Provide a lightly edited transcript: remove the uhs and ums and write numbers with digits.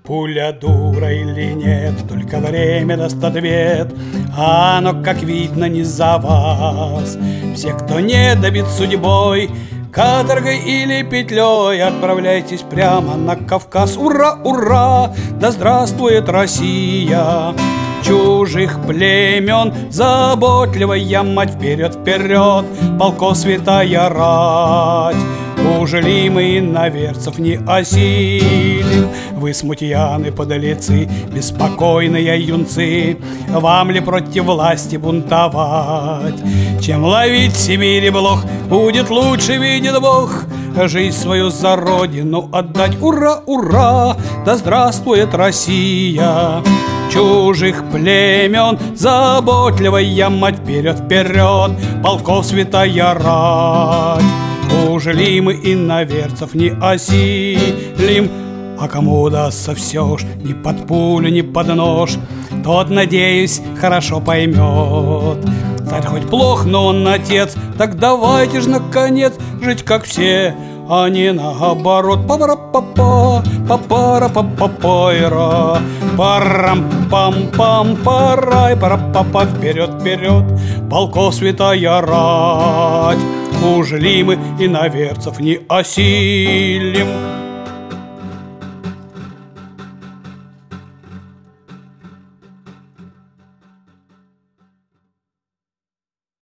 Пуля дура или нет, только время даст ответ, а оно, как видно, не за вас. Все, кто не добит судьбой, каторгой или петлей, отправляйтесь прямо на Кавказ. Ура, ура! Да здравствует Россия! Чужих племен заботливая мать, вперед, вперед, полков святая рать. Ужели мы иноверцев не осилим? Вы смутьяны, подлецы, беспокойные юнцы, вам ли против власти бунтовать? Чем ловить в Сибири блох, будет лучше, видит Бог, жизнь свою за родину отдать. Ура, ура! Да здравствует Россия! Чужих племен заботливая мать, вперед, вперед, полков святая рать. Ужели мы иноверцев не осилим? А кому удастся все ж ни под пулю, ни под нож, тот, надеюсь, хорошо поймет. Царь хоть плох, но он отец, так давайте ж, наконец, жить как все, а не наоборот. Папара-папа, папара-папа-пайра, парам-пам-пам-парай, пара-папа, вперед, вперед, полков святая рать. Ужели мы иноверцев не осилим?